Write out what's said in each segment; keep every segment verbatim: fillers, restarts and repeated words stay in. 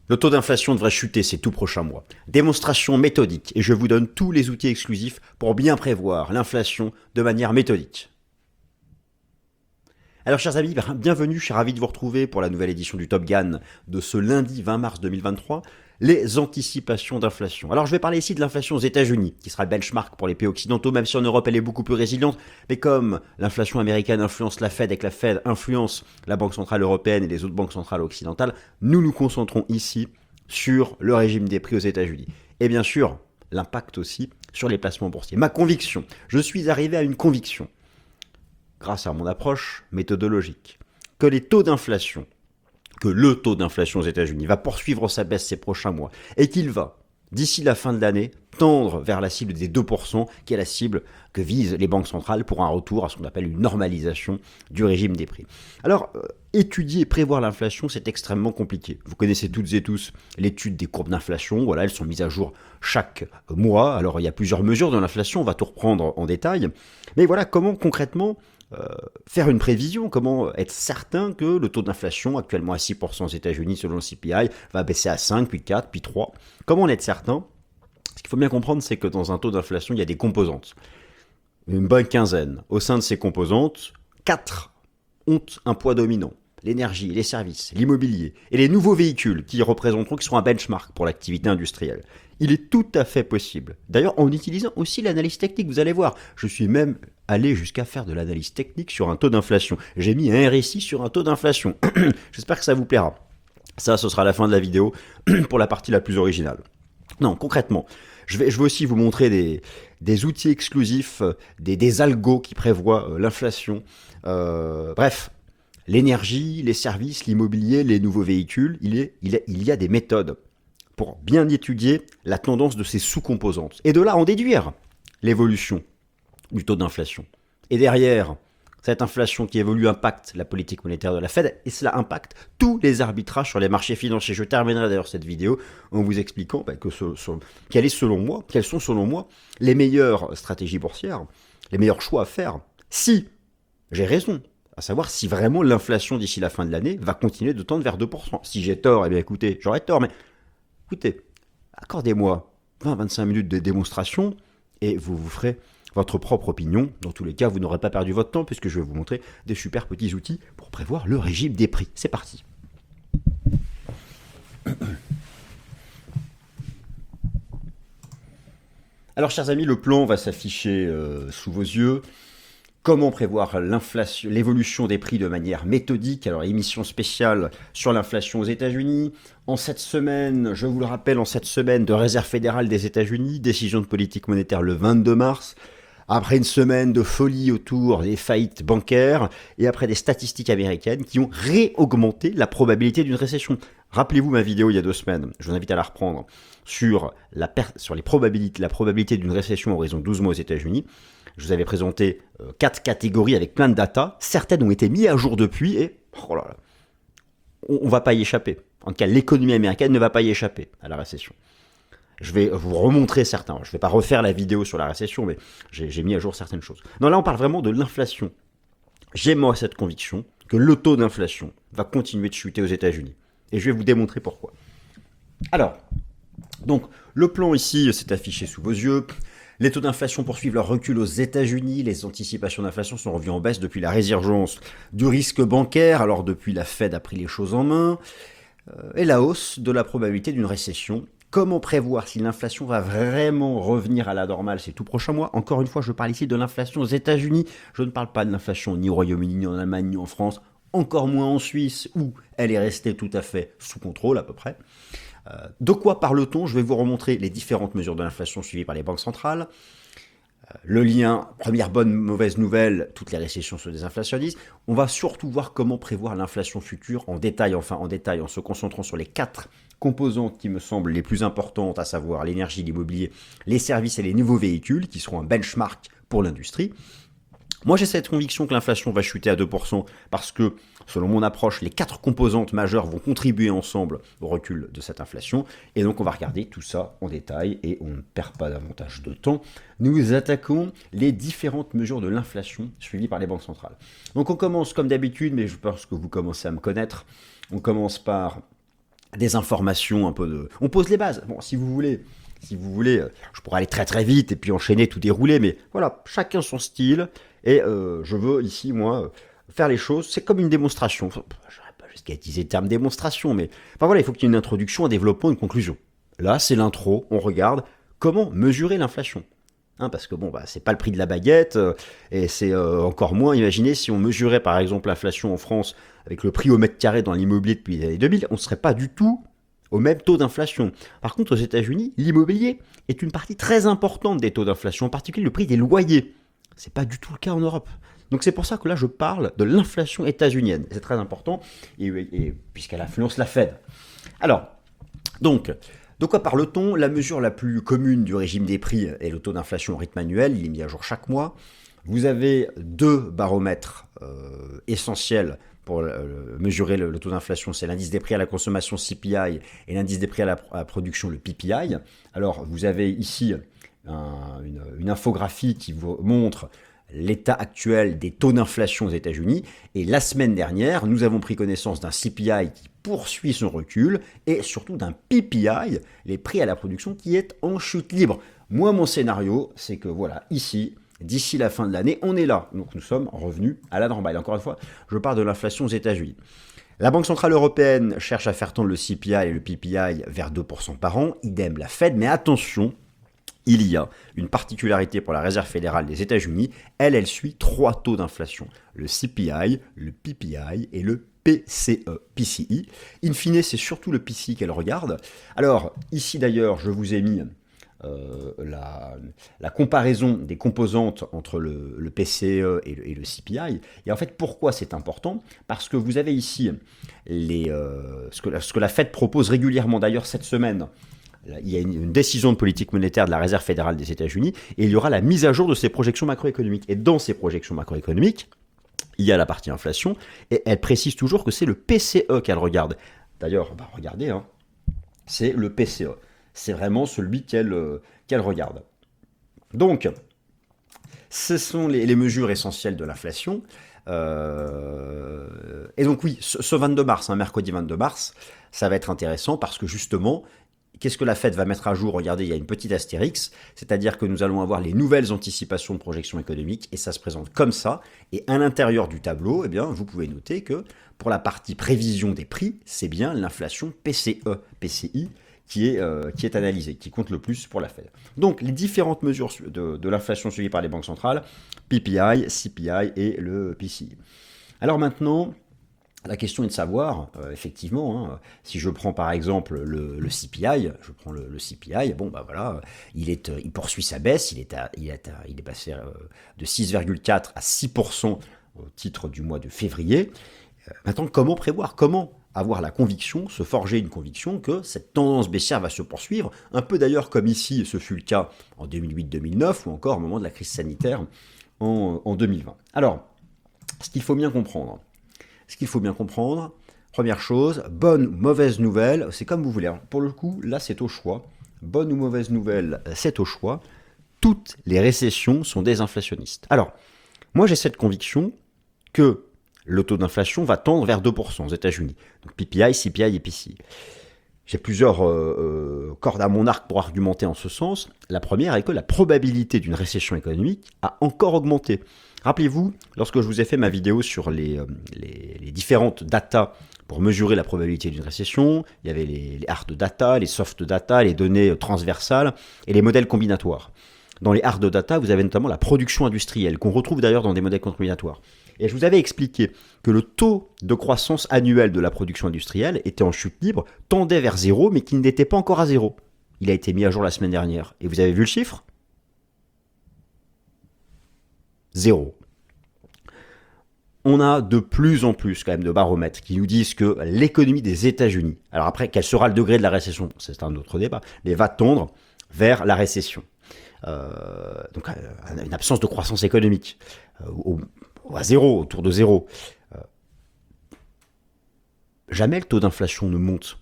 Le taux d'inflation devrait chuter ces tout prochains mois. Démonstration méthodique, et je vous donne tous les outils exclusifs pour bien prévoir l'inflation de manière méthodique. Alors chers amis, bienvenue, je suis ravi de vous retrouver pour la nouvelle édition du Top Gun de ce lundi vingt mars deux mille vingt-trois, les anticipations d'inflation. Alors je vais parler ici de l'inflation aux États-Unis, qui sera le benchmark pour les pays occidentaux, même si en Europe elle est beaucoup plus résiliente, mais comme l'inflation américaine influence la Fed et que la Fed influence la Banque Centrale Européenne et les autres banques centrales occidentales, nous nous concentrons ici sur le régime des prix aux États-Unis. Et bien sûr, l'impact aussi sur les placements boursiers. Ma conviction, je suis arrivé à une conviction, grâce à mon approche méthodologique, que les taux d'inflation, que le taux d'inflation aux États-Unis va poursuivre sa baisse ces prochains mois et qu'il va, d'ici la fin de l'année, tendre vers la cible des deux pour cent, qui est la cible que visent les banques centrales pour un retour à ce qu'on appelle une normalisation du régime des prix. Alors, euh, étudier et prévoir l'inflation, c'est extrêmement compliqué. Vous connaissez toutes et tous l'étude des courbes d'inflation. Voilà, elles sont mises à jour chaque mois. Alors, il y a plusieurs mesures de l'inflation, on va tout reprendre en détail. Mais voilà, comment concrètement Euh, faire une prévision, comment être certain que le taux d'inflation, actuellement à six pour cent aux États-Unis selon le C P I, va baisser à cinq, puis quatre, puis trois. Comment en être certain? Ce qu'il faut bien comprendre, c'est que dans un taux d'inflation, il y a des composantes. Une bonne quinzaine. Au sein de ces composantes, quatre ont un poids dominant. L'énergie, les services, l'immobilier et les nouveaux véhicules qui représenteront, qui seront un benchmark pour l'activité industrielle. Il est tout à fait possible. D'ailleurs, en utilisant aussi l'analyse technique, vous allez voir, je suis même allé jusqu'à faire de l'analyse technique sur un taux d'inflation. J'ai mis un R S I sur un taux d'inflation. J'espère que ça vous plaira. Ça, ce sera la fin de la vidéo pour la partie la plus originale. Non, concrètement, je vais, je vais aussi vous montrer des, des outils exclusifs, des, des algos qui prévoient euh, l'inflation. Euh, bref, l'énergie, les services, l'immobilier, les nouveaux véhicules, il, est, il, est, il y a des méthodes pour bien étudier la tendance de ces sous-composantes. Et de là, en déduire l'évolution du taux d'inflation. Et derrière, cette inflation qui évolue impacte la politique monétaire de la Fed et cela impacte tous les arbitrages sur les marchés financiers. Je terminerai d'ailleurs cette vidéo en vous expliquant bah, que ce, ce, quelle est selon moi, quelles sont selon moi les meilleures stratégies boursières, les meilleurs choix à faire si j'ai raison, à savoir si vraiment l'inflation d'ici la fin de l'année va continuer de tendre vers deux pour cent. Si j'ai tort, eh bien écoutez, j'aurais tort, mais écoutez, accordez-moi vingt à vingt-cinq minutes de démonstration et vous vous ferez votre propre opinion. Dans tous les cas, vous n'aurez pas perdu votre temps puisque je vais vous montrer des super petits outils pour prévoir le régime des prix. C'est parti. Alors, chers amis, le plan va s'afficher euh, sous vos yeux. Comment prévoir l'inflation, l'évolution des prix de manière méthodique? Alors, émission spéciale sur l'inflation aux États-Unis. En cette semaine, je vous le rappelle, en cette semaine de Réserve fédérale des États-Unis, décision de politique monétaire le vingt-deux mars. Après une semaine de folie autour des faillites bancaires et après des statistiques américaines qui ont réaugmenté la probabilité d'une récession. Rappelez-vous ma vidéo il y a deux semaines, je vous invite à la reprendre, sur, la per- sur les probabilités, la probabilité d'une récession à horizon douze mois aux États-Unis. Je vous avais présenté euh, quatre catégories avec plein de data. Certaines ont été mises à jour depuis et oh là là, on ne va pas y échapper. En tout cas, l'économie américaine ne va pas y échapper à la récession. Je vais vous remontrer certains. Je ne vais pas refaire la vidéo sur la récession, mais j'ai, j'ai mis à jour certaines choses. Non, là, on parle vraiment de l'inflation. J'ai moi cette conviction que le taux d'inflation va continuer de chuter aux États-Unis. Et je vais vous démontrer pourquoi. Alors, donc, le plan ici s'est affiché sous vos yeux. Les taux d'inflation poursuivent leur recul aux États-Unis. Les anticipations d'inflation sont revues en baisse depuis la résurgence du risque bancaire. Alors, depuis, la Fed a pris les choses en main. Euh, et la hausse de la probabilité d'une récession. Comment prévoir si l'inflation va vraiment revenir à la normale ces tout prochains mois? Encore une fois, je parle ici de l'inflation aux États-Unis. Je ne parle pas de l'inflation ni au Royaume-Uni, ni en Allemagne, ni en France. Encore moins en Suisse, où elle est restée tout à fait sous contrôle à peu près. Euh, de quoi parle-t-on? Je vais vous remontrer les différentes mesures de l'inflation suivies par les banques centrales. Euh, le lien, première bonne, mauvaise nouvelle, toutes les récessions se désinflationnisent. On va surtout voir comment prévoir l'inflation future en détail, enfin en détail, en se concentrant sur les quatre composantes qui me semblent les plus importantes, à savoir l'énergie, l'immobilier, les services et les nouveaux véhicules, qui seront un benchmark pour l'industrie. Moi, j'ai cette conviction que l'inflation va chuter à deux pour cent parce que, selon mon approche, les quatre composantes majeures vont contribuer ensemble au recul de cette inflation. Et donc, on va regarder tout ça en détail et on ne perd pas davantage de temps. Nous attaquons les différentes mesures de l'inflation suivies par les banques centrales. Donc, on commence comme d'habitude, mais je pense que vous commencez à me connaître. On commence par des informations un peu de... On pose les bases. Bon, si vous voulez, si vous voulez, je pourrais aller très très vite et puis enchaîner, tout dérouler, mais voilà, chacun son style. Et euh, je veux ici, moi, faire les choses. C'est comme une démonstration. Enfin, je n'aurais pas jusqu'à utiliser le terme démonstration, mais enfin voilà, il faut qu'il y ait une introduction, un développement, une conclusion. Là, c'est l'intro. On regarde comment mesurer l'inflation. Hein, parce que bon, bah, c'est pas le prix de la baguette, euh, et c'est euh, encore moins, imaginez, si on mesurait par exemple l'inflation en France avec le prix au mètre carré dans l'immobilier depuis les années deux mille, on ne serait pas du tout au même taux d'inflation. Par contre, aux États-Unis, l'immobilier est une partie très importante des taux d'inflation, en particulier le prix des loyers. C'est pas du tout le cas en Europe. Donc c'est pour ça que là, je parle de l'inflation états-unienne. C'est très important, et, et, puisqu'elle influence la Fed. Alors, donc... De quoi parle-t-on? La mesure la plus commune du régime des prix est le taux d'inflation au rythme annuel, il est mis à jour chaque mois. Vous avez deux baromètres euh, essentiels pour euh, mesurer le, le taux d'inflation, c'est l'indice des prix à la consommation C P I et l'indice des prix à la, à la production, le P P I. Alors vous avez ici un, une, une infographie qui vous montre l'état actuel des taux d'inflation aux États-Unis. Et la semaine dernière, nous avons pris connaissance d'un C P I qui poursuit son recul et surtout d'un P P I, les prix à la production, qui est en chute libre. Moi, mon scénario, c'est que voilà, ici, d'ici la fin de l'année, on est là. Donc nous sommes revenus à la normale. Encore une fois, je parle de l'inflation aux États-Unis. La Banque Centrale Européenne cherche à faire tendre le C P I et le P P I vers deux pour cent par an, idem la Fed, mais attention, il y a une particularité pour la Réserve fédérale des États-Unis, elle, elle suit trois taux d'inflation, le C P I, le P P I et le P C E, P C I. In fine, c'est surtout le P C I qu'elle regarde. Alors, ici d'ailleurs, je vous ai mis euh, la, la comparaison des composantes entre le, le P C E et le, et le C P I. Et en fait, pourquoi c'est important? Parce que vous avez ici les, euh, ce, que la, ce que la Fed propose régulièrement, d'ailleurs cette semaine. Il y a une décision de politique monétaire de la Réserve fédérale des États-Unis et il y aura la mise à jour de ces projections macroéconomiques. Et dans ces projections macroéconomiques, il y a la partie inflation et elle précise toujours que c'est le P C E qu'elle regarde. D'ailleurs, bah regardez, hein, c'est le P C E. C'est vraiment celui qu'elle euh, qu'elle regarde. Donc, ce sont les, les mesures essentielles de l'inflation. Euh, et donc oui, ce, ce vingt-deux mars, hein, mercredi vingt-deux mars, ça va être intéressant parce que justement, qu'est-ce que la Fed va mettre à jour? Regardez, il y a une petite astérix, c'est-à-dire que nous allons avoir les nouvelles anticipations de projections économiques, et ça se présente comme ça. Et à l'intérieur du tableau, eh bien, vous pouvez noter que pour la partie prévision des prix, c'est bien l'inflation P C E, P C I, qui est, euh, qui est analysée, qui compte le plus pour la Fed. Donc, les différentes mesures de, de l'inflation suivies par les banques centrales, P P I, C P I et le P C I. Alors maintenant... La question est de savoir, euh, effectivement, hein, si je prends par exemple le, le C P I, je prends le, le C P I, bon bah voilà, il, est, il poursuit sa baisse, il est, à, il est, à, il est passé euh, de six virgule quatre à six pour cent au titre du mois de février. Euh, maintenant, comment prévoir? Comment avoir la conviction, se forger une conviction que cette tendance baissière va se poursuivre, un peu d'ailleurs comme ici, ce fut le cas en deux mille huit deux mille neuf ou encore au moment de la crise sanitaire en, en deux mille vingt. Alors, ce qu'il faut bien comprendre, Ce qu'il faut bien comprendre, première chose, bonne ou mauvaise nouvelle, c'est comme vous voulez. Pour le coup, là, c'est au choix. Bonne ou mauvaise nouvelle, c'est au choix. Toutes les récessions sont désinflationnistes. Alors, moi, j'ai cette conviction que le taux d'inflation va tendre vers deux pour cent aux États-Unis. Donc P P I, C P I et P C I. J'ai plusieurs euh, euh, cordes à mon arc pour argumenter en ce sens. La première est que la probabilité d'une récession économique a encore augmenté. Rappelez-vous, lorsque je vous ai fait ma vidéo sur les, euh, les, les différentes datas pour mesurer la probabilité d'une récession, il y avait les, les hard data, les soft data, les données transversales et les modèles combinatoires. Dans les hard data, vous avez notamment la production industrielle, qu'on retrouve d'ailleurs dans des modèles combinatoires. Et je vous avais expliqué que le taux de croissance annuel de la production industrielle était en chute libre, tendait vers zéro, mais qu'il n'était pas encore à zéro. Il a été mis à jour la semaine dernière. Et vous avez vu le chiffre? Zéro. On a de plus en plus quand même de baromètres qui nous disent que l'économie des États-Unis, alors après, quel sera le degré de la récession, c'est un autre débat, mais va tendre vers la récession. Euh, donc une absence de croissance économique, euh, au, à zéro, autour de zéro. Euh, jamais le taux d'inflation ne monte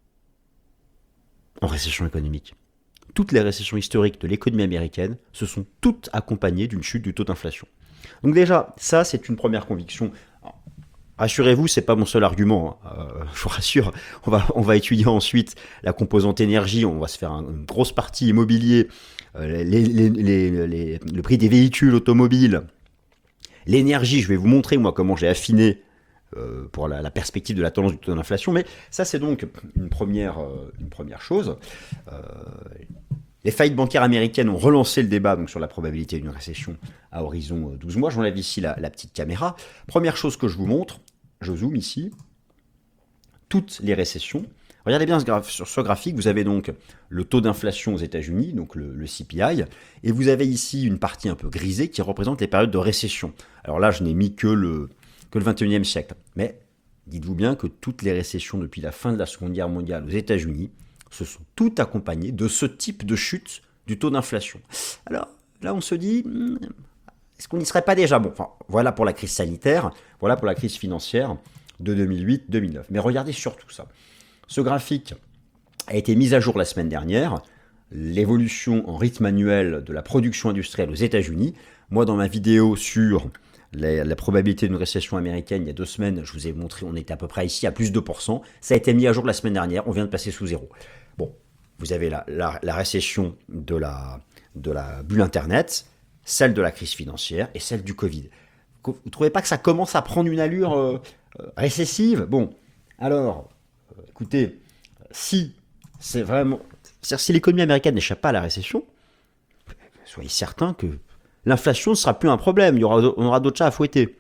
en récession économique. Toutes les récessions historiques de l'économie américaine se sont toutes accompagnées d'une chute du taux d'inflation. Donc déjà, ça c'est une première conviction. Alors, rassurez-vous, c'est pas mon seul argument. Hein. Euh, je vous rassure, on va, on va étudier ensuite la composante énergie. On va se faire un, une grosse partie immobilier, euh, les, les, les, les, le prix des véhicules automobiles, l'énergie. Je vais vous montrer moi comment j'ai affiné euh, pour la, la perspective de la tendance du taux d'inflation. Mais ça, c'est donc une première, euh, une première chose. Euh, Les faillites bancaires américaines ont relancé le débat donc, sur la probabilité d'une récession à horizon douze mois. J'enlève ici la, la petite caméra. Première chose que je vous montre, je zoome ici, toutes les récessions. Regardez bien ce graph, sur ce graphique, vous avez donc le taux d'inflation aux États-Unis, donc le, le C P I, et vous avez ici une partie un peu grisée qui représente les périodes de récession. Alors là, je n'ai mis que le, que le vingt et unième siècle. Mais dites-vous bien que toutes les récessions depuis la fin de la Seconde Guerre mondiale aux États-Unis se sont toutes accompagnées de ce type de chute du taux d'inflation. Alors là, on se dit, est-ce qu'on n'y serait pas déjà? Bon, enfin, voilà pour la crise sanitaire, voilà pour la crise financière de deux mille huit deux mille neuf. Mais regardez surtout ça. Ce graphique a été mis à jour la semaine dernière, l'évolution en rythme annuel de la production industrielle aux États-Unis. Moi, dans ma vidéo sur la, la probabilité d'une récession américaine, il y a deux semaines, je vous ai montré, on était à peu près ici à plus de deux pour cent. Ça a été mis à jour la semaine dernière, on vient de passer sous zéro. Bon, vous avez la, la, la récession de la, de la bulle Internet, celle de la crise financière et celle du Covid. Vous ne trouvez pas que ça commence à prendre une allure euh, euh, récessive? Bon, alors, euh, écoutez, si c'est vraiment... C'est-à-dire, si l'économie américaine n'échappe pas à la récession, soyez certains que l'inflation ne sera plus un problème, il y aura, on aura d'autres chats à fouetter.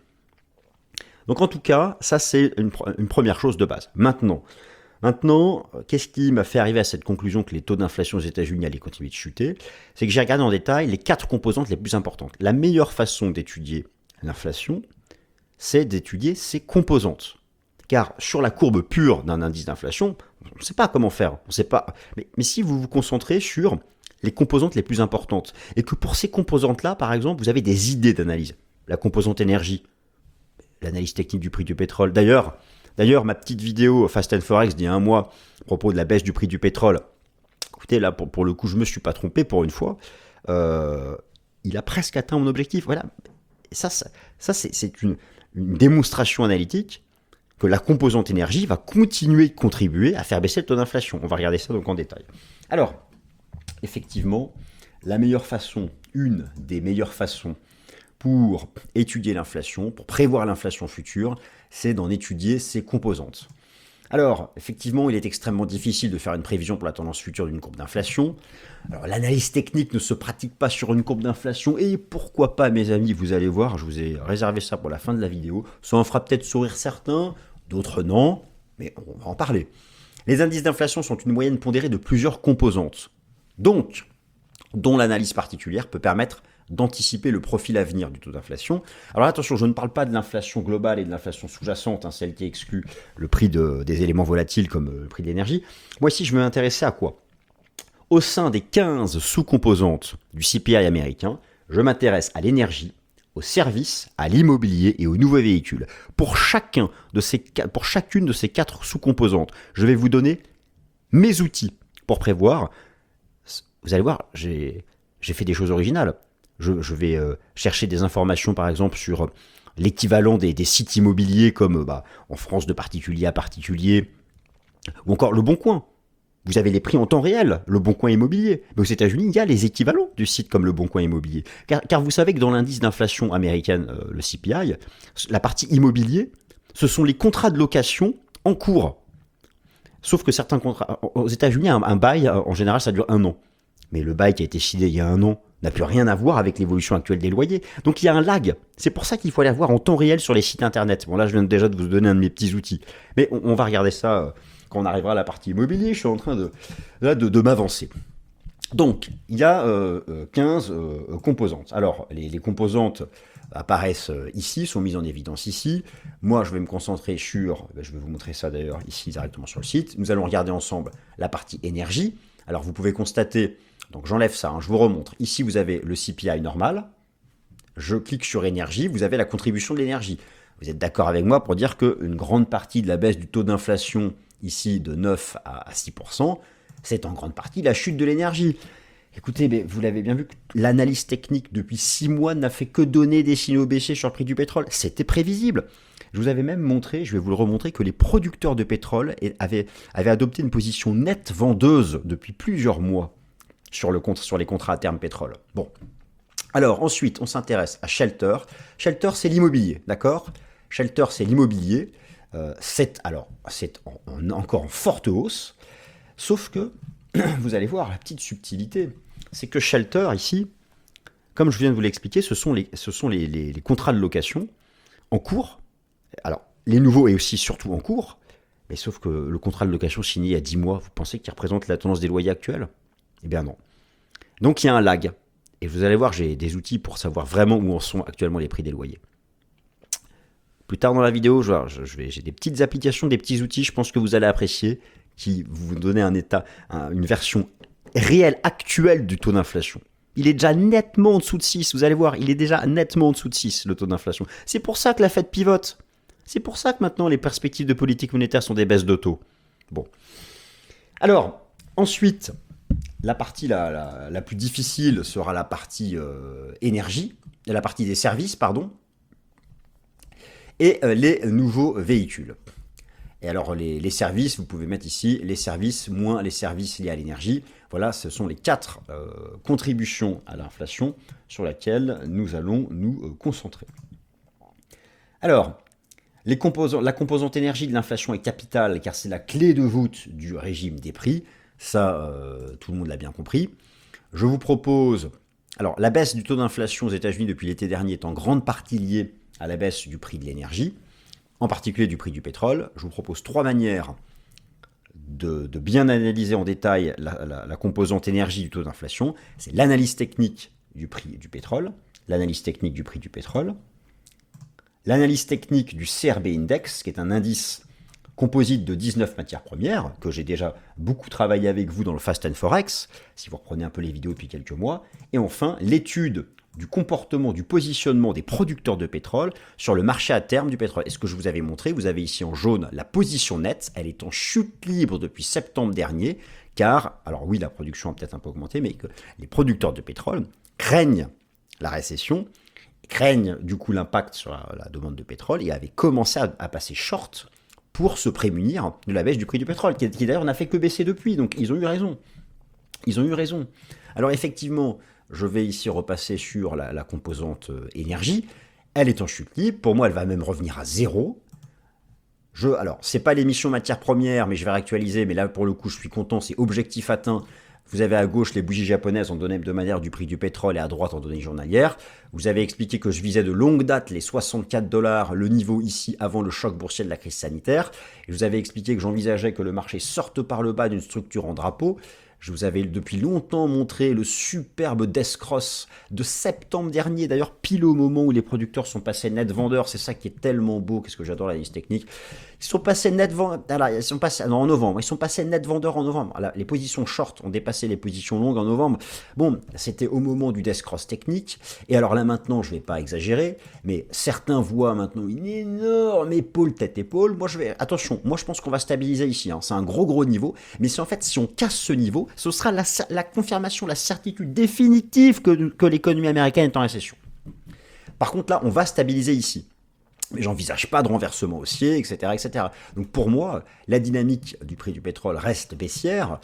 Donc en tout cas, ça c'est une, une première chose de base. Maintenant, Maintenant, qu'est-ce qui m'a fait arriver à cette conclusion que les taux d'inflation aux États-Unis allaient continuer de chuter? C'est que j'ai regardé en détail les quatre composantes les plus importantes. La meilleure façon d'étudier l'inflation, c'est d'étudier ses composantes. Car sur la courbe pure d'un indice d'inflation, on ne sait pas comment faire. On sait pas. Mais, mais si vous vous concentrez sur les composantes les plus importantes, et que pour ces composantes-là, par exemple, vous avez des idées d'analyse. La composante énergie, l'analyse technique du prix du pétrole. D'ailleurs, D'ailleurs, ma petite vidéo Fast and Forex d'il y a un mois à propos de la baisse du prix du pétrole, écoutez, là, pour, pour le coup, je ne me suis pas trompé pour une fois. Euh, il a presque atteint mon objectif. Voilà. Ça, ça, ça c'est, c'est une, une démonstration analytique que la composante énergie va continuer de contribuer à faire baisser le taux d'inflation. On va regarder ça donc en détail. Alors, effectivement, la meilleure façon, une des meilleures façons pour étudier l'inflation, pour prévoir l'inflation future, c'est d'en étudier ses composantes. Alors, effectivement, il est extrêmement difficile de faire une prévision pour la tendance future d'une courbe d'inflation. Alors, l'analyse technique ne se pratique pas sur une courbe d'inflation, et pourquoi pas, mes amis, vous allez voir, je vous ai réservé ça pour la fin de la vidéo. Ça en fera peut-être sourire certains, d'autres non, mais on va en parler. Les indices d'inflation sont une moyenne pondérée de plusieurs composantes, donc, dont l'analyse particulière peut permettre d'anticiper le profil à venir du taux d'inflation. Alors attention, je ne parle pas de l'inflation globale et de l'inflation sous-jacente, hein, celle qui exclut le prix de, des éléments volatiles comme le prix de l'énergie. Moi ici, je vais m'intéresser à quoi? Au sein des quinze sous-composantes du C P I américain, je m'intéresse à l'énergie, aux services, à l'immobilier et aux nouveaux véhicules. Pour, chacun de ces, pour chacune de ces quatre sous-composantes, je vais vous donner mes outils pour prévoir. Vous allez voir, j'ai, j'ai fait des choses originales. Je, je vais euh, chercher des informations, par exemple, sur euh, l'équivalent des, des sites immobiliers comme euh, bah, en France de particulier à particulier, ou encore Le Bon Coin. Vous avez les prix en temps réel, Le Bon Coin immobilier. Mais aux États-Unis, il y a les équivalents du site comme Le Bon Coin immobilier. Car, car vous savez que dans l'indice d'inflation américaine, euh, le C P I, la partie immobilier, ce sont les contrats de location en cours. Sauf que certains contrats... Aux États-Unis, un, un bail, en général, ça dure un an. Mais le bail qui a été signé il y a un an n'a plus rien à voir avec l'évolution actuelle des loyers. Donc il y a un lag. C'est pour ça qu'il faut aller voir en temps réel sur les sites internet. Bon là, je viens déjà de vous donner un de mes petits outils. Mais on, on va regarder ça quand on arrivera à la partie immobilier. Je suis en train de, là, de, de m'avancer. Donc, il y a euh, quinze euh, composantes. Alors, les, les composantes apparaissent ici, sont mises en évidence ici. Moi, je vais me concentrer sur, je vais vous montrer ça d'ailleurs ici directement sur le site. Nous allons regarder ensemble la partie énergie. Alors, vous pouvez constater, donc j'enlève ça, hein, je vous remontre. Ici, vous avez le C P I normal. Je clique sur énergie, vous avez la contribution de l'énergie. Vous êtes d'accord avec moi pour dire qu'une grande partie de la baisse du taux d'inflation, ici de neuf à six pour cent, c'est en grande partie la chute de l'énergie. Écoutez, mais vous l'avez bien vu, l'analyse technique depuis six mois n'a fait que donner des signaux baissiers sur le prix du pétrole. C'était prévisible. Je vous avais même montré, je vais vous le remontrer, que les producteurs de pétrole avaient, avaient adopté une position nette vendeuse depuis plusieurs mois sur, le, sur les contrats à terme pétrole. Bon. Alors ensuite, on s'intéresse à Shelter. Shelter, c'est l'immobilier, d'accord? Shelter, c'est l'immobilier. Euh, c'est alors, c'est en, en, encore en forte hausse. Sauf que, vous allez voir, la petite subtilité, c'est que Shelter, ici, comme je viens de vous l'expliquer, ce sont, les, ce sont les, les, les contrats de location en cours. Alors, les nouveaux et aussi surtout en cours, mais sauf que le contrat de location signé il y a dix mois, vous pensez qu'il représente la tendance des loyers actuels? Eh bien non. Donc il y a un lag. Et vous allez voir, j'ai des outils pour savoir vraiment où en sont actuellement les prix des loyers. Plus tard dans la vidéo, je, je vais, j'ai des petites applications, des petits outils, je pense que vous allez apprécier, qui vous donnent un état, un, une version réelle, actuelle du taux d'inflation. Il est déjà nettement en dessous de six, vous allez voir, il est déjà nettement en dessous de six, le taux d'inflation. C'est pour ça que la Fed pivote. C'est pour ça que maintenant les perspectives de politique monétaire sont des baisses de taux. Bon. Alors, ensuite, la partie la, la, la plus difficile sera la partie euh, énergie, la partie des services, pardon, et euh, les nouveaux véhicules. Et alors, les, les services, vous pouvez mettre ici les services moins les services liés à l'énergie. Voilà, ce sont les quatre euh, contributions à l'inflation sur lesquelles nous allons nous euh, concentrer. Alors, les composants, la composante énergie de l'inflation est capitale car c'est la clé de voûte du régime des prix. Ça, euh, tout le monde l'a bien compris. Je vous propose... Alors, la baisse du taux d'inflation aux États-Unis depuis l'été dernier est en grande partie liée à la baisse du prix de l'énergie, en particulier du prix du pétrole. Je vous propose trois manières de, de bien analyser en détail la, la, la composante énergie du taux d'inflation. C'est l'analyse technique du prix du pétrole, l'analyse technique du prix du pétrole, l'analyse technique du C R B Index, qui est un indice composite de dix-neuf matières premières, que j'ai déjà beaucoup travaillé avec vous dans le Fast and Forex, si vous reprenez un peu les vidéos depuis quelques mois. Et enfin, l'étude du comportement, du positionnement des producteurs de pétrole sur le marché à terme du pétrole. Et ce que je vous avais montré, vous avez ici en jaune la position nette, elle est en chute libre depuis septembre dernier, car, alors oui, la production a peut-être un peu augmenté, mais que les producteurs de pétrole craignent la récession, craignent du coup l'impact sur la, la demande de pétrole et avaient commencé à, à passer short pour se prémunir de la baisse du prix du pétrole, qui, qui d'ailleurs n'a fait que baisser depuis, donc ils ont eu raison. Ils ont eu raison. Alors effectivement, je vais ici repasser sur la, la composante euh, énergie, elle est en chute libre, pour moi elle va même revenir à zéro. Je, alors, c'est pas l'émission matières premières, mais je vais réactualiser, mais là pour le coup je suis content, c'est objectif atteint. Vous avez à gauche les bougies japonaises en données hebdomadaires du prix du pétrole et à droite en données journalières. Vous avez expliqué que je visais de longue date les soixante-quatre dollars, le niveau ici avant le choc boursier de la crise sanitaire. Et je vous avais expliqué que j'envisageais que le marché sorte par le bas d'une structure en drapeau. Je vous avais depuis longtemps montré le superbe Death Cross de septembre dernier, d'ailleurs pile au moment où les producteurs sont passés net vendeurs, c'est ça qui est tellement beau, qu'est-ce que j'adore l'analyse technique. Ils sont passés net vendeurs, ils sont passés, non, en novembre, ils sont passés net vendeurs en novembre. Alors, les positions short ont dépassé les positions longues en novembre. Bon, c'était au moment du Death Cross technique, et alors là maintenant, je ne vais pas exagérer, mais certains voient maintenant une énorme épaule tête-épaule. Moi je vais, attention, moi je pense qu'on va stabiliser ici, hein. C'est un gros gros niveau, mais si en fait si on casse ce niveau, ce sera la, la confirmation, la certitude définitive que, que l'économie américaine est en récession. Par contre là, on va stabiliser ici. Mais j'envisage pas de renversement haussier, et cetera, et cetera. Donc pour moi, la dynamique du prix du pétrole reste baissière.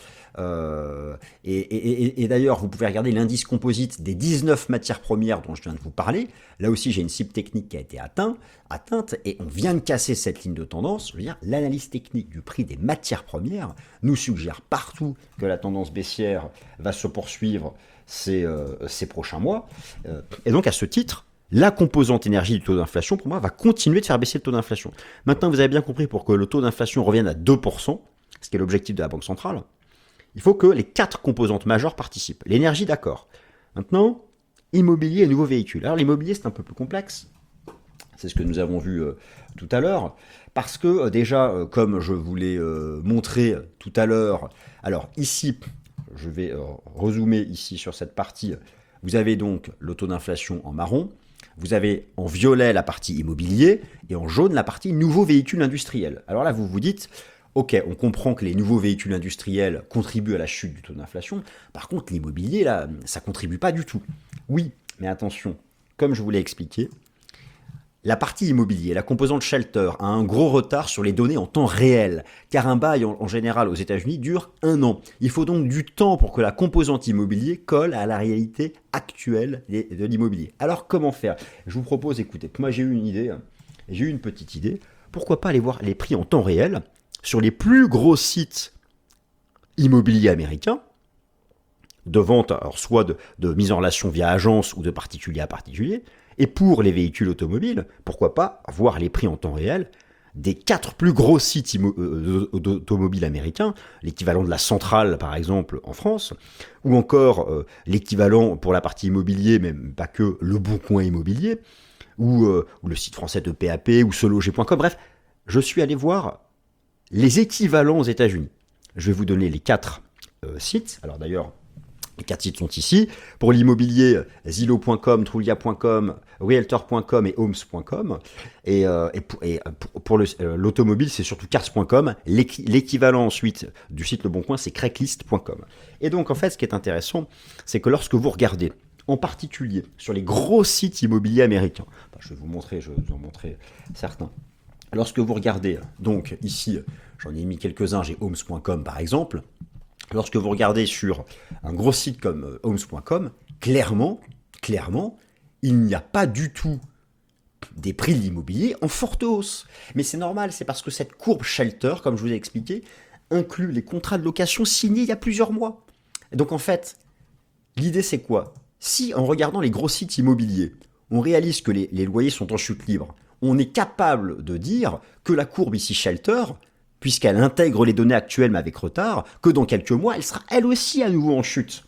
Euh, et, et, et, et d'ailleurs, vous pouvez regarder l'indice composite des dix-neuf matières premières dont je viens de vous parler. Là aussi, j'ai une cible technique qui a été atteint, atteinte et on vient de casser cette ligne de tendance. Je veux dire, l'analyse technique du prix des matières premières nous suggère partout que la tendance baissière va se poursuivre ces, euh, ces prochains mois. Euh, et donc à ce titre, la composante énergie du taux d'inflation, pour moi, va continuer de faire baisser le taux d'inflation. Maintenant, vous avez bien compris, pour que le taux d'inflation revienne à deux pour cent, ce qui est l'objectif de la Banque centrale, il faut que les quatre composantes majeures participent. L'énergie, d'accord. Maintenant, immobilier et nouveaux véhicules. Alors, l'immobilier, c'est un peu plus complexe. C'est ce que nous avons vu euh, tout à l'heure. Parce que, euh, déjà, euh, comme je vous l'ai euh, montré tout à l'heure, alors ici, je vais euh, rezoomer ici sur cette partie. Vous avez donc le taux d'inflation en marron. Vous avez en violet la partie immobilier et en jaune la partie nouveaux véhicules industriels. Alors là, vous vous dites, Ok, on comprend que les nouveaux véhicules industriels contribuent à la chute du taux d'inflation. Par contre, l'immobilier, là, ça contribue pas du tout. Oui, mais attention, comme je vous l'ai expliqué, la partie immobilier, la composante shelter, a un gros retard sur les données en temps réel, car un bail en, en général aux États-Unis dure un an. Il faut donc du temps pour que la composante immobilier colle à la réalité actuelle de l'immobilier. Alors comment faire? Je vous propose, écoutez, moi j'ai eu une idée, j'ai eu une petite idée, pourquoi pas aller voir les prix en temps réel sur les plus gros sites immobiliers américains, de vente, alors soit de, de mise en relation via agence ou de particulier à particulier, et pour les véhicules automobiles, pourquoi pas voir les prix en temps réel des quatre plus gros sites euh, automobiles américains, l'équivalent de la Centrale par exemple en France, ou encore euh, l'équivalent pour la partie immobilier, mais pas que, le Bon Coin Immobilier, ou, euh, ou le site français de P A P, ou seloger point com, bref, je suis allé voir les équivalents aux États-Unis. Je vais vous donner les quatre euh, sites, alors d'ailleurs, les quatre sites sont ici. Pour l'immobilier, Zillow point com, Trulia point com, Realtor point com et Homes point com. Et, euh, et, pour, et pour, pour le, euh, l'automobile, c'est surtout Cars point com. L'équ- l'équivalent ensuite du site Le Bon Coin, c'est Craigslist point com. Et donc, en fait, ce qui est intéressant, c'est que lorsque vous regardez, en particulier sur les gros sites immobiliers américains, enfin, je vais vous montrer, je vais vous en montrer certains. Lorsque vous regardez, donc ici, j'en ai mis quelques-uns, j'ai Homes point com par exemple. Lorsque vous regardez sur un gros site comme Homes point com, clairement, clairement, il n'y a pas du tout des prix de l'immobilier en forte hausse. Mais c'est normal, c'est parce que cette courbe shelter, comme je vous ai expliqué, inclut les contrats de location signés il y a plusieurs mois. Et donc en fait, l'idée c'est quoi? Si en regardant les gros sites immobiliers, on réalise que les, les loyers sont en chute libre, on est capable de dire que la courbe ici shelter, puisqu'elle intègre les données actuelles mais avec retard, que dans quelques mois, elle sera elle aussi à nouveau en chute.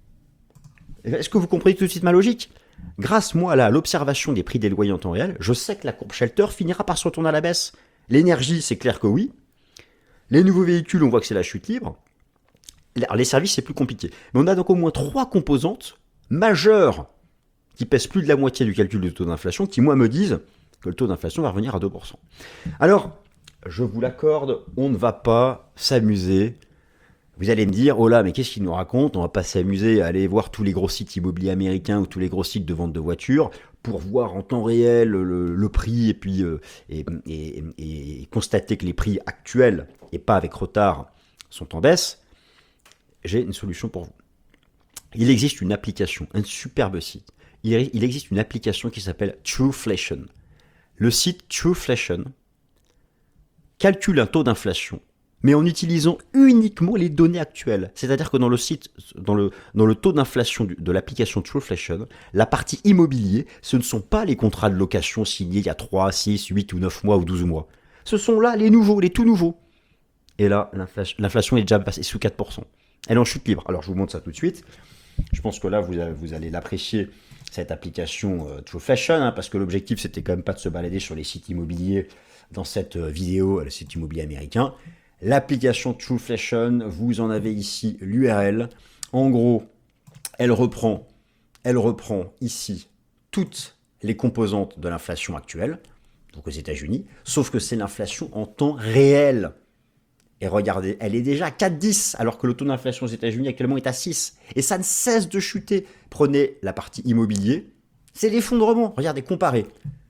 Est-ce que vous comprenez tout de suite ma logique? Grâce, moi, là, à l'observation des prix des loyers en temps réel, je sais que la courbe shelter finira par se retourner à la baisse. L'énergie, c'est clair que oui. Les nouveaux véhicules, on voit que c'est la chute libre. Alors, les services, c'est plus compliqué. Mais on a donc au moins trois composantes majeures qui pèsent plus de la moitié du calcul du taux d'inflation, qui, moi, me disent que le taux d'inflation va revenir à deux pour cent. Alors, je vous l'accorde, on ne va pas s'amuser. Vous allez me dire, oh là, mais qu'est-ce qu'il nous raconte? On va pas s'amuser à aller voir tous les gros sites immobiliers américains ou tous les gros sites de vente de voitures pour voir en temps réel le, le prix et puis euh, et, et, et, et constater que les prix actuels, et pas avec retard, sont en baisse. J'ai une solution pour vous. Il existe une application, un superbe site. Il, il existe une application qui s'appelle Trueflation. Le site Trueflation calcule un taux d'inflation, mais en utilisant uniquement les données actuelles. C'est-à-dire que dans le site, dans le, dans le taux d'inflation du, de l'application Trueflation, la partie immobilier, ce ne sont pas les contrats de location signés il y a trois, six, huit ou neuf mois ou douze mois. Ce sont là les nouveaux, les tout nouveaux. Et là, l'inflation, l'inflation est déjà passée sous quatre pour cent. Elle est en chute libre. Alors, je vous montre ça tout de suite. Je pense que là, vous, vous allez l'apprécier, cette application euh, Trueflation, hein, parce que l'objectif, c'était quand même pas de se balader sur les sites immobiliers dans cette vidéo, le site immobilier américain. L'application Trueflation, vous en avez ici l'U R L. En gros, elle reprend, elle reprend ici toutes les composantes de l'inflation actuelle, donc aux États-Unis, sauf que c'est l'inflation en temps réel. Et regardez, elle est déjà à quatre virgule dix, alors que le taux d'inflation aux États-Unis actuellement est à six. Et ça ne cesse de chuter. Prenez la partie immobilier, c'est l'effondrement. Regardez, comparez.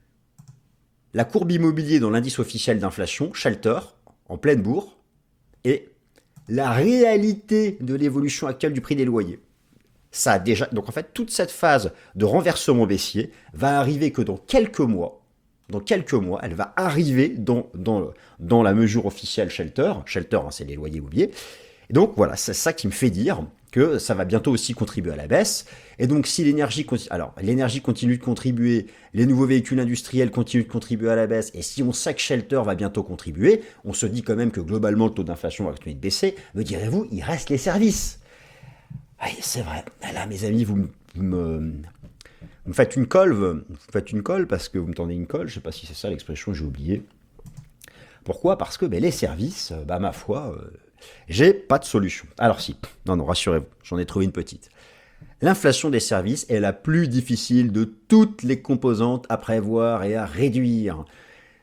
La courbe immobilier dans l'indice officiel d'inflation, Shelter, en pleine bourre, et la réalité de l'évolution actuelle du prix des loyers. Ça a déjà, donc en fait, toute cette phase de renversement baissier va arriver que dans quelques mois. Dans quelques mois, elle va arriver dans, dans, dans la mesure officielle Shelter. Shelter, hein, c'est les loyers immobiliers. Et donc voilà, c'est ça qui me fait dire que ça va bientôt aussi contribuer à la baisse. Et donc si l'énergie, alors l'énergie continue de contribuer, les nouveaux véhicules industriels continuent de contribuer à la baisse, et si on sait que Shelter va bientôt contribuer, on se dit quand même que globalement le taux d'inflation va continuer de baisser. Me direz-vous, il reste les services. Oui, c'est vrai. Là, mes amis, vous me, vous me, vous me faites une colle, vous faites une colle parce que vous me tendez une colle. Je ne sais pas si c'est ça l'expression, j'ai oublié. Pourquoi? Parce que ben, les services, bah, ma foi, euh, j'ai pas de solution. Alors si, non, non, rassurez-vous, j'en ai trouvé une petite. L'inflation des services est la plus difficile de toutes les composantes à prévoir et à réduire.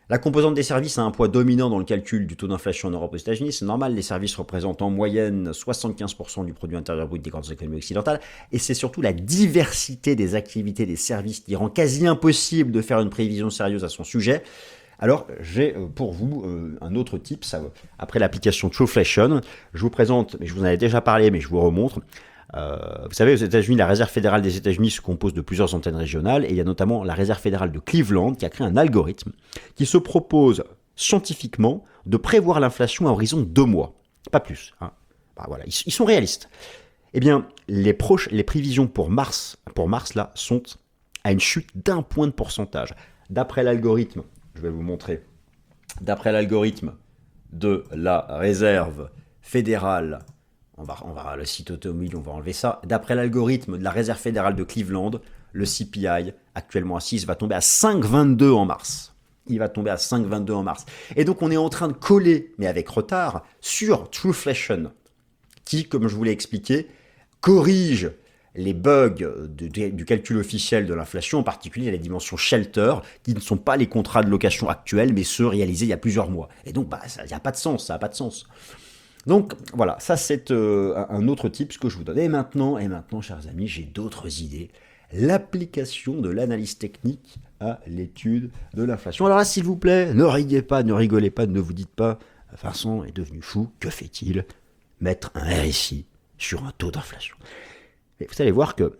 La composante des services a un poids dominant dans le calcul du taux d'inflation en Europe et aux États-Unis. C'est normal, les services représentent en moyenne soixante-quinze pour cent du produit intérieur brut des grandes économies occidentales. Et c'est surtout la diversité des activités des services qui rend quasi impossible de faire une prévision sérieuse à son sujet. Alors, j'ai pour vous un autre type, ça, après l'application Trueflation. Je vous présente, mais je vous en avais déjà parlé, mais je vous remontre. Euh, vous savez, aux États-Unis, la Réserve fédérale des États-Unis se compose de plusieurs antennes régionales et il y a notamment la Réserve fédérale de Cleveland qui a créé un algorithme qui se propose scientifiquement de prévoir l'inflation à horizon de deux mois, pas plus. Hein. Bah, voilà, ils, ils sont réalistes. Eh bien, les, proches, les prévisions pour mars, pour mars là, sont à une chute d'un point de pourcentage. D'après l'algorithme, je vais vous montrer, d'après l'algorithme de la Réserve fédérale. On va, on va, le site automobile, on va enlever ça. D'après l'algorithme de la Réserve fédérale de Cleveland, le C P I, actuellement à six, va tomber à cinq virgule vingt-deux en mars. Il va tomber à cinq virgule vingt-deux en mars. Et donc, on est en train de coller, mais avec retard, sur Trueflation, qui, comme je vous l'ai expliqué, corrige les bugs de, de, du calcul officiel de l'inflation, en particulier les dimensions shelter, qui ne sont pas les contrats de location actuels, mais ceux réalisés il y a plusieurs mois. Et donc, bah, ça n'a pas de sens, ça n'a pas de sens. Donc voilà, ça c'est euh, un autre type ce que je vous donne. Et maintenant, et maintenant, chers amis, j'ai d'autres idées. L'application de l'analyse technique à l'étude de l'inflation. Alors là, s'il vous plaît, ne riez pas, ne rigolez pas, ne vous dites pas, Vincent est devenu fou, que fait-il? Mettre un R S I sur un taux d'inflation. Mais vous allez voir que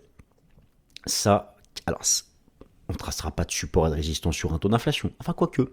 ça, alors on ne tracera pas de support et de résistance sur un taux d'inflation. Enfin, quoique,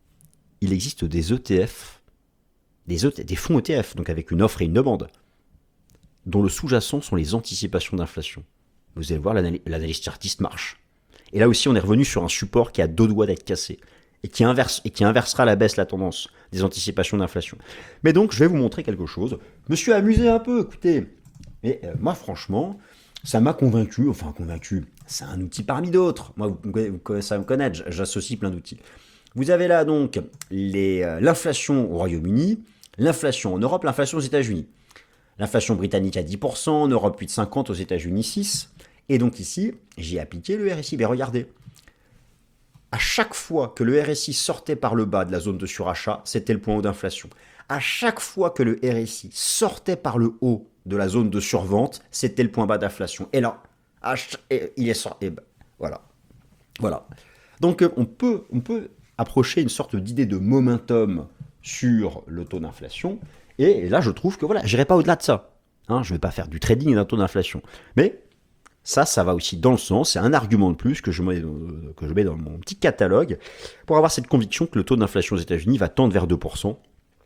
il existe des E T F, Des, E T, des fonds E T F, donc avec une offre et une demande, dont le sous-jacent sont les anticipations d'inflation. Vous allez voir, l'analyse chartiste marche. Et là aussi, on est revenu sur un support qui a deux doigts d'être cassé, et qui, inverse, et qui inversera la baisse la tendance des anticipations d'inflation. Mais donc, je vais vous montrer quelque chose. Je me suis amusé un peu, écoutez. Mais euh, moi, franchement, ça m'a convaincu, enfin convaincu, c'est un outil parmi d'autres. Moi, vous, vous, ça me connaît, j'associe plein d'outils. Vous avez là donc les, euh, l'inflation au Royaume-Uni, l'inflation en Europe, l'inflation aux États-Unis. L'inflation britannique à dix pour cent, en Europe huit virgule cinquante, aux États-Unis six. Et donc ici, j'ai appliqué le R S I. Mais regardez, à chaque fois que le R S I sortait par le bas de la zone de surachat, c'était le point haut d'inflation. À chaque fois que le R S I sortait par le haut de la zone de survente, c'était le point bas d'inflation. Et là, il est sorti. Ben, voilà. Voilà. Donc on peut, on peut approcher une sorte d'idée de momentum sur le taux d'inflation. Et là, je trouve que voilà, je n'irai pas au-delà de ça. Hein, je ne vais pas faire du trading d'un taux d'inflation. Mais ça, ça va aussi dans le sens. C'est un argument de plus que je, mets, que je mets dans mon petit catalogue pour avoir cette conviction que le taux d'inflation aux États-Unis va tendre vers deux pour cent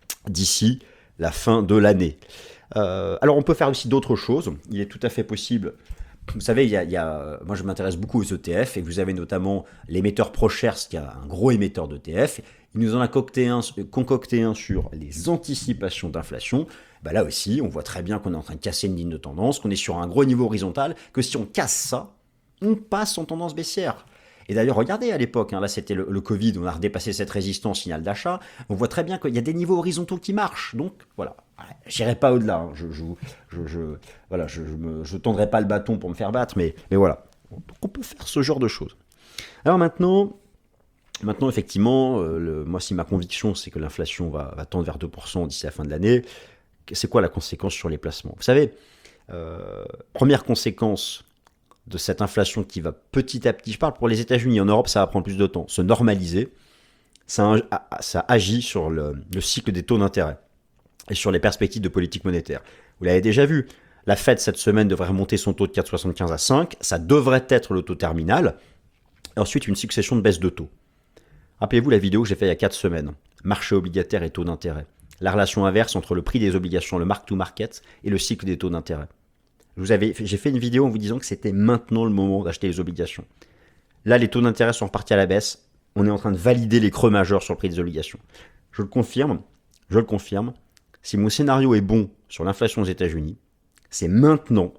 d'ici la fin de l'année. Euh, alors, on peut faire aussi d'autres choses. Il est tout à fait possible. Vous savez, il y a, il y a, moi je m'intéresse beaucoup aux E T F et vous avez notamment l'émetteur ProShares qui a un gros émetteur d'E T F. Il nous en a concocté un, concocté un sur les anticipations d'inflation. Ben là aussi, on voit très bien qu'on est en train de casser une ligne de tendance, qu'on est sur un gros niveau horizontal, que si on casse ça, on passe en tendance baissière. Et d'ailleurs, regardez à l'époque, hein, là c'était le, le Covid, on a redépassé cette résistance signal d'achat, on voit très bien qu'il y a des niveaux horizontaux qui marchent. Donc voilà, j'irai pas au-delà, hein. je, je, je, je, voilà, je, je, me, je tendrai pas le bâton pour me faire battre, mais, mais voilà. Donc on peut faire ce genre de choses. Alors maintenant, maintenant effectivement, euh, le, moi si ma conviction c'est que l'inflation va, va tendre vers deux pour cent d'ici la fin de l'année, c'est quoi la conséquence sur les placements? Vous savez, euh, première conséquence de cette inflation qui va petit à petit, je parle pour les États-Unis, en Europe ça va prendre plus de temps, se normaliser, ça, ça agit sur le, le cycle des taux d'intérêt et sur les perspectives de politique monétaire. Vous l'avez déjà vu, la Fed cette semaine devrait remonter son taux de quatre virgule soixante-quinze à cinq, ça devrait être le taux terminal, et ensuite une succession de baisses de taux. Rappelez-vous la vidéo que j'ai faite il y a quatre semaines, marché obligataire et taux d'intérêt, la relation inverse entre le prix des obligations, le mark-to-market et le cycle des taux d'intérêt. Vous avez, j'ai fait une vidéo en vous disant que c'était maintenant le moment d'acheter les obligations. Là, les taux d'intérêt sont repartis à la baisse. On est en train de valider les creux majeurs sur le prix des obligations. Je le confirme, je le confirme. Si mon scénario est bon sur l'inflation aux États-Unis, c'est maintenant,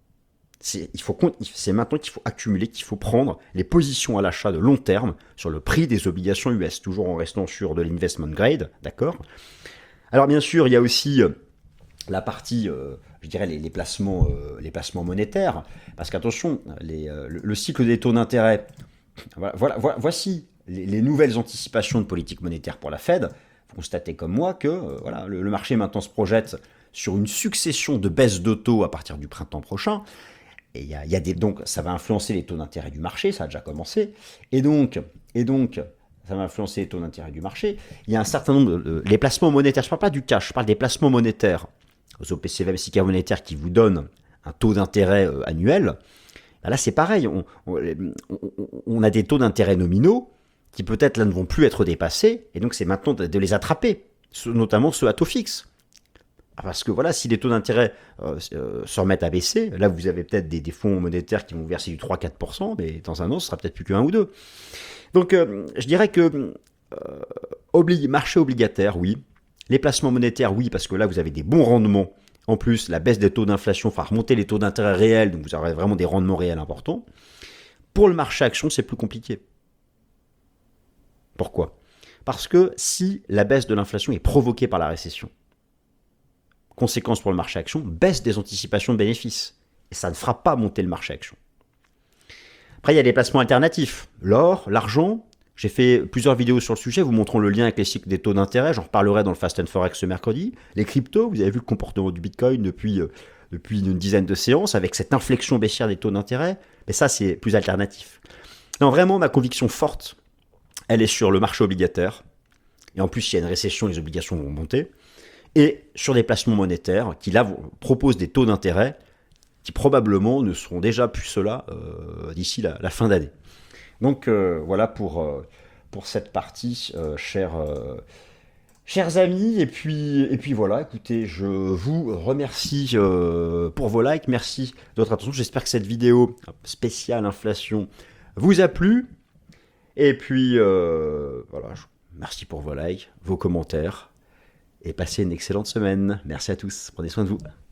c'est, il faut, c'est maintenant qu'il faut accumuler, qu'il faut prendre les positions à l'achat de long terme sur le prix des obligations U S, toujours en restant sur de l'investment grade, d'accord ? Alors bien sûr, il y a aussi la partie, euh, je dirais, les, les, placements, euh, les placements monétaires, parce qu'attention, les, euh, le, le cycle des taux d'intérêt, voilà, voilà, voici les, les nouvelles anticipations de politique monétaire pour la Fed, vous constatez comme moi que euh, voilà, le, le marché maintenant se projette sur une succession de baisses de taux à partir du printemps prochain. Et y a, y a des, donc, ça va influencer les taux d'intérêt du marché, ça a déjà commencé. Et donc, et donc ça va influencer les taux d'intérêt du marché. Il y a un certain nombre de... Les placements monétaires, je ne parle pas du cash, je parle des placements monétaires aux O P C V M, S I C A monétaires qui vous donnent un taux d'intérêt euh, annuel. Là, c'est pareil. On, on, on a des taux d'intérêt nominaux qui peut-être là ne vont plus être dépassés. Et donc, c'est maintenant de, de les attraper, notamment ceux à taux fixe. Parce que voilà, si les taux d'intérêt euh, euh, se remettent à baisser, là vous avez peut-être des, des fonds monétaires qui vont verser du trois à quatre pour cent, mais dans un an, ce sera peut-être plus que un ou deux. Donc euh, je dirais que euh, obli- marché obligataire, oui. Les placements monétaires, oui, parce que là vous avez des bons rendements. En plus, la baisse des taux d'inflation fera remonter les taux d'intérêt réels, donc vous aurez vraiment des rendements réels importants. Pour le marché action, c'est plus compliqué. Pourquoi ? Parce que si la baisse de l'inflation est provoquée par la récession, conséquence pour le marché action, baisse des anticipations de bénéfices. Et ça ne fera pas monter le marché action. Après, il y a des placements alternatifs. L'or, l'argent. J'ai fait plusieurs vidéos sur le sujet, vous montrant le lien avec les cycles des taux d'intérêt. J'en reparlerai dans le Fast and Forex ce mercredi. Les cryptos, vous avez vu le comportement du Bitcoin depuis, euh, depuis une dizaine de séances, avec cette inflexion baissière des taux d'intérêt. Mais ça, c'est plus alternatif. Non, vraiment, ma conviction forte, elle est sur le marché obligataire. Et en plus, s'il y a une récession, les obligations vont monter. Et sur des placements monétaires qui là proposent des taux d'intérêt qui probablement ne seront déjà plus ceux-là euh, d'ici la, la fin d'année. Donc euh, voilà pour, euh, pour cette partie, euh, chers, euh, chers amis. Et puis, et puis voilà, écoutez, je vous remercie euh, pour vos likes. Merci de votre attention. J'espère que cette vidéo spéciale inflation vous a plu. Et puis euh, voilà, je, merci pour vos likes, vos commentaires. Et passez une excellente semaine. Merci à tous. Prenez soin de vous.